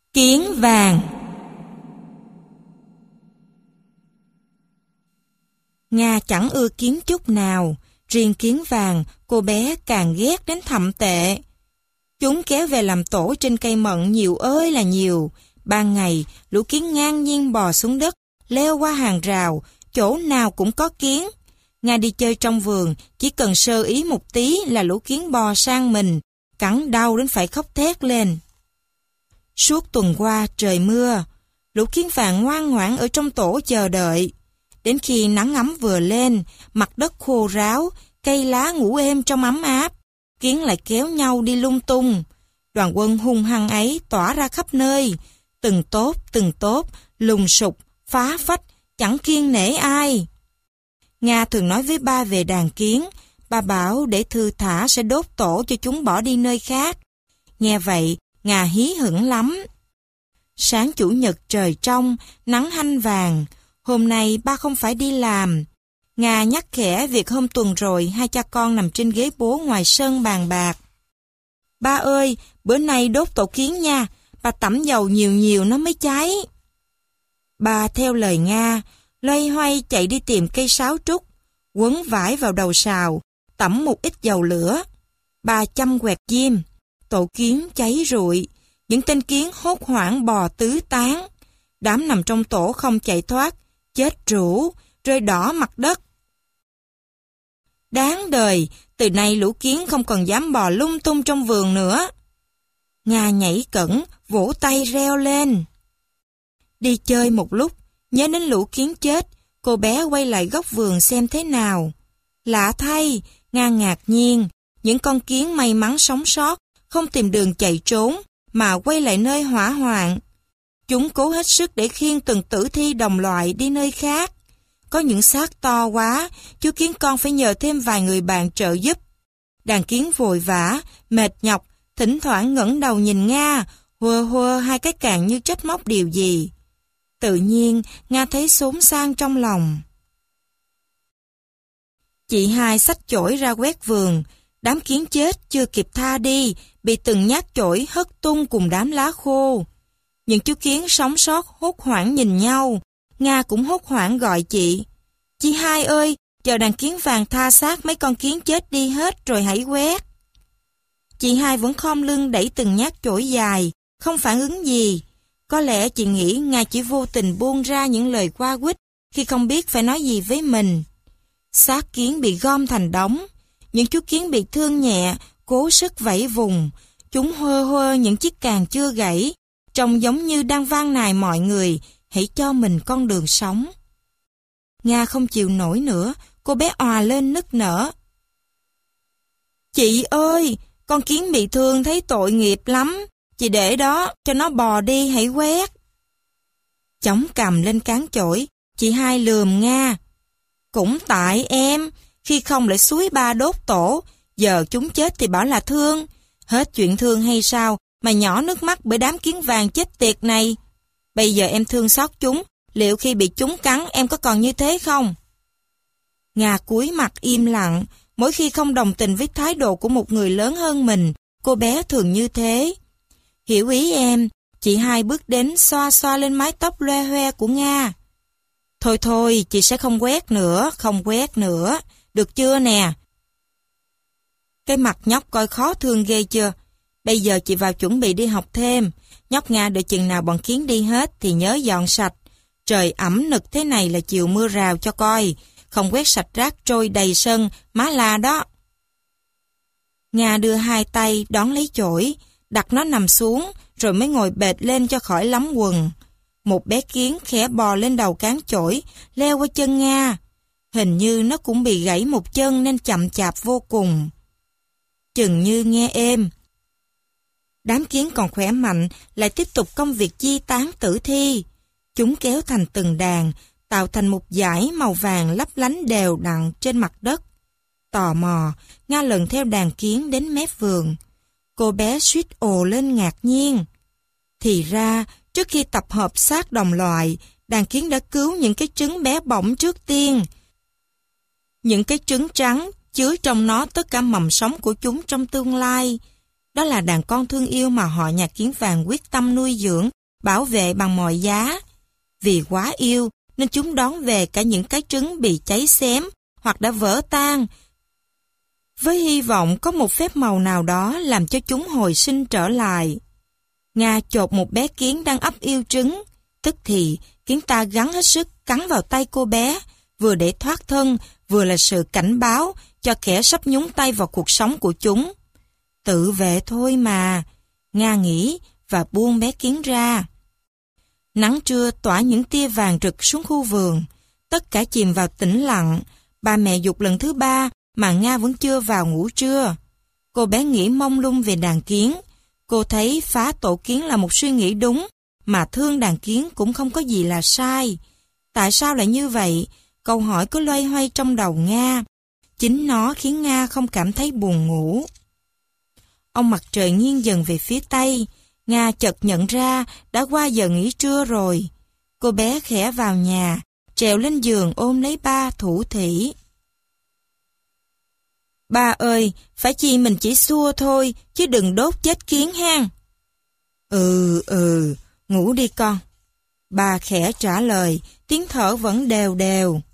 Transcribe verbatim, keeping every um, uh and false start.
Kiến vàng. Nga chẳng ưa kiến chút nào, riêng kiến vàng cô bé càng ghét đến thậm tệ. Chúng kéo về làm tổ trên cây mận nhiều ơi là nhiều. Ban ngày, lũ kiến ngang nhiên bò xuống đất, leo qua hàng rào, chỗ nào cũng có kiến. Nga đi chơi trong vườn, chỉ cần sơ ý một tí là lũ kiến bò sang mình, cắn đau đến phải khóc thét lên. Suốt tuần qua trời mưa, lũ kiến vàng ngoan ngoãn ở trong tổ chờ đợi. Đến khi nắng ấm vừa lên, mặt đất khô ráo, cây lá ngủ êm trong ấm áp, kiến lại kéo nhau đi lung tung. Đoàn quân hung hăng ấy tỏa ra khắp nơi, từng tốp từng tốp, lùng sục, phá phách, chẳng kiêng nể ai. Nga thường nói với ba về đàn kiến, ba bảo để thư thả sẽ đốt tổ cho chúng bỏ đi nơi khác. Nghe vậy, Nga hí hửng lắm. Sáng chủ nhật trời trong, nắng hanh vàng, hôm nay ba không phải đi làm. Nga nhắc khẽ việc hôm tuần rồi hai cha con nằm trên ghế bố ngoài sân bàn bạc. Ba ơi, bữa nay đốt tổ kiến nha, ba tẩm dầu nhiều nhiều nó mới cháy. Ba theo lời Nga, loay hoay chạy đi tìm cây sáo trúc, quấn vải vào đầu sào, tẩm một ít dầu lửa. Ba chăm quẹt diêm, tổ kiến cháy rụi, những tên kiến hốt hoảng bò tứ tán. Đám nằm trong tổ không chạy thoát, chết rũ, rơi đỏ mặt đất. Đáng đời, từ nay lũ kiến không còn dám bò lung tung trong vườn nữa. Nga nhảy cẫng, vỗ tay reo lên. Đi chơi một lúc, nhớ đến lũ kiến chết, cô bé quay lại góc vườn xem thế nào. Lạ thay, Nga ngạc nhiên, những con kiến may mắn sống sót, không tìm đường chạy trốn, mà quay lại nơi hỏa hoạn. Chúng cố hết sức để khiêng từng tử thi đồng loại đi nơi khác. Có những xác to quá, chú kiến con phải nhờ thêm vài người bạn trợ giúp. Đàn kiến vội vã, mệt nhọc, thỉnh thoảng ngẩng đầu nhìn Nga, hùa hùa hai cái càng như trách móc điều gì. Tự nhiên, Nga thấy xốn sang trong lòng. Chị hai xách chổi ra quét vườn, đám kiến chết chưa kịp tha đi, bị từng nhát chổi hất tung cùng đám lá khô. Những chú kiến sống sót hốt hoảng nhìn nhau, Nga cũng hốt hoảng gọi chị. Chị hai ơi, chờ đàn kiến vàng tha xác mấy con kiến chết đi hết rồi hãy quét. Chị hai vẫn khom lưng đẩy từng nhát chổi dài, không phản ứng gì. Có lẽ chị nghĩ Nga chỉ vô tình buông ra những lời qua quýt khi không biết phải nói gì với mình. Xác kiến bị gom thành đống, những chú kiến bị thương nhẹ, cố sức vẫy vùng. Chúng hơ hơ những chiếc càng chưa gãy, trông giống như đang van nài mọi người, hãy cho mình con đường sống. Nga không chịu nổi nữa, cô bé òa lên nức nở. Chị ơi, con kiến bị thương thấy tội nghiệp lắm, chị để đó, cho nó bò đi hãy quét. Chống cầm lên cán chổi, chị hai lườm Nga. Cũng tại em, khi không lại suối ba đốt tổ, giờ chúng chết thì bảo là thương. Hết chuyện thương hay sao mà nhỏ nước mắt bởi đám kiến vàng chết tiệt này. Bây giờ em thương xót chúng, liệu khi bị chúng cắn em có còn như thế không? Nga cúi mặt im lặng, mỗi khi không đồng tình với thái độ của một người lớn hơn mình, cô bé thường như thế. Hiểu ý em, chị hai bước đến xoa xoa lên mái tóc loe hoe của Nga. Thôi thôi, chị sẽ không quét nữa, không quét nữa, được chưa nè? Cái mặt nhóc coi khó thương ghê chưa? Bây giờ chị vào chuẩn bị đi học thêm. Nhóc Nga đợi chừng nào bọn kiến đi hết thì nhớ dọn sạch. Trời ẩm nực thế này là chiều mưa rào cho coi. Không quét sạch rác trôi đầy sân, má la đó. Nga đưa hai tay đón lấy chổi, đặt nó nằm xuống, rồi mới ngồi bệt lên cho khỏi lắm quần. Một bé kiến khẽ bò lên đầu cán chổi, leo qua chân Nga. Hình như nó cũng bị gãy một chân nên chậm chạp vô cùng. Chừng như nghe êm. Đám kiến còn khỏe mạnh lại tiếp tục công việc chi tán tử thi. Chúng kéo thành từng đàn, tạo thành một dải màu vàng lấp lánh đều đặn trên mặt đất. Tò mò, Nga lần theo đàn kiến đến mép vườn. Cô bé suýt ồ lên ngạc nhiên. Thì ra, trước khi tập hợp xác đồng loại, đàn kiến đã cứu những cái trứng bé bỏng trước tiên. Những cái trứng trắng chứa trong nó tất cả mầm sống của chúng trong tương lai. Đó là đàn con thương yêu mà họ nhà kiến vàng quyết tâm nuôi dưỡng bảo vệ bằng mọi giá. Vì quá yêu nên chúng đón về cả những cái trứng bị cháy xém hoặc đã vỡ tan, với hy vọng có một phép màu nào đó làm cho chúng hồi sinh trở lại. Nga chộp một bé kiến đang ấp yêu trứng, tức thì kiến ta gắng hết sức cắn vào tay cô bé, vừa để thoát thân, vừa là sự cảnh báo cho kẻ sắp nhúng tay vào cuộc sống của chúng. Tự vệ thôi mà, Nga nghĩ và buông bé kiến ra. Nắng trưa tỏa những tia vàng rực xuống khu vườn, tất cả chìm vào tĩnh lặng. Bà mẹ giục lần thứ ba mà Nga vẫn chưa vào ngủ trưa. Cô bé nghĩ mông lung về đàn kiến. Cô thấy phá tổ kiến là một suy nghĩ đúng, mà thương đàn kiến cũng không có gì là sai. Tại sao lại như vậy? Câu hỏi cứ loay hoay trong đầu Nga. Chính nó khiến Nga không cảm thấy buồn ngủ. Ông mặt trời nghiêng dần về phía tây. Nga chợt nhận ra đã qua giờ nghỉ trưa rồi. Cô bé khẽ vào nhà, trèo lên giường ôm lấy ba thủ thỉ. Ba ơi, phải chi mình chỉ xua thôi, chứ đừng đốt chết kiến hang. Ừ, ừ, ngủ đi con. Ba khẽ trả lời, tiếng thở vẫn đều đều.